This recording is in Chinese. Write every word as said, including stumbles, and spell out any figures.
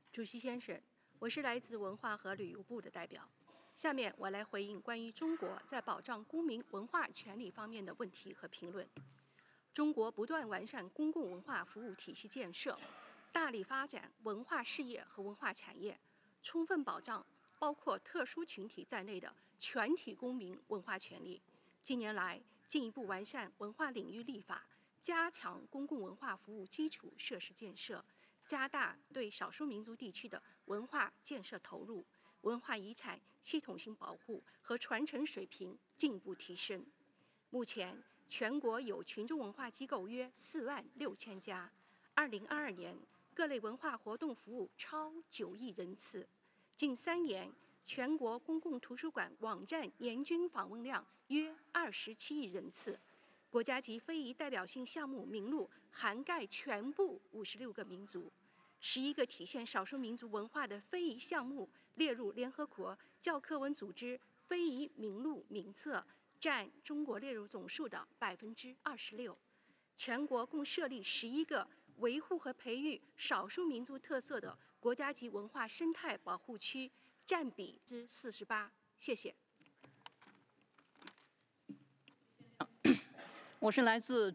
主席先生，我是来自文化和旅游部的代表。下面我来回应关于中国在保障公民文化权利方面的问题和评论。中国不断完善公共文化服务体系建设，大力发展文化事业和文化产业，充分保障包括特殊群体在内的全体公民文化权利。近年来，进一步完善文化领域立法，加强公共文化服务基础设施建设，加大对少数民族地区的文化建设投入，文化遗产系统性保护和传承水平进一步提升。目前，全国有群众文化机构约四万六千家。二零二二年，各类文化活动服务超九亿人次。近三年，全国公共图书馆网站年均访问量约二十七亿人次。国家级非遗代表性项目名录涵盖全部五十六个民族。十一个体现少数民族文化的非遗项目列入联合国教科文组织非遗名录名册，占中国列入总数的百分之二十六。全国共设立十一个维护和培育少数民族特色的国家级文化生态保护区，占比之四十八。谢谢。 我是来自